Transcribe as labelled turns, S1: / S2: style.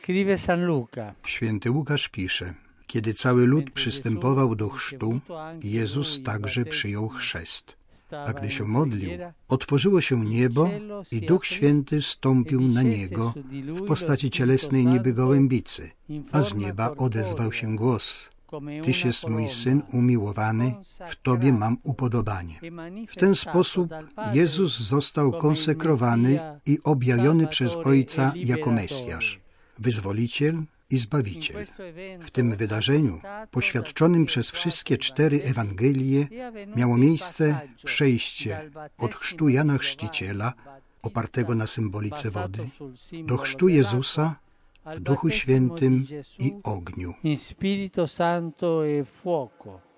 S1: Święty Łukasz pisze: kiedy cały lud przystępował do chrztu, Jezus także przyjął chrzest. A gdy się modlił, otworzyło się niebo i Duch Święty stąpił na Niego w postaci cielesnej niby gołębicy, a z nieba odezwał się głos: Tyś jest mój Syn umiłowany, w Tobie mam upodobanie. W ten sposób Jezus został konsekrowany i objawiony przez Ojca jako Mesjasz, Wyzwoliciel i Zbawiciel. W tym wydarzeniu, poświadczonym przez wszystkie 4 Ewangelie, miało miejsce przejście od chrztu Jana Chrzciciela, opartego na symbolice wody, do chrztu Jezusa w Duchu Świętym i ogniu.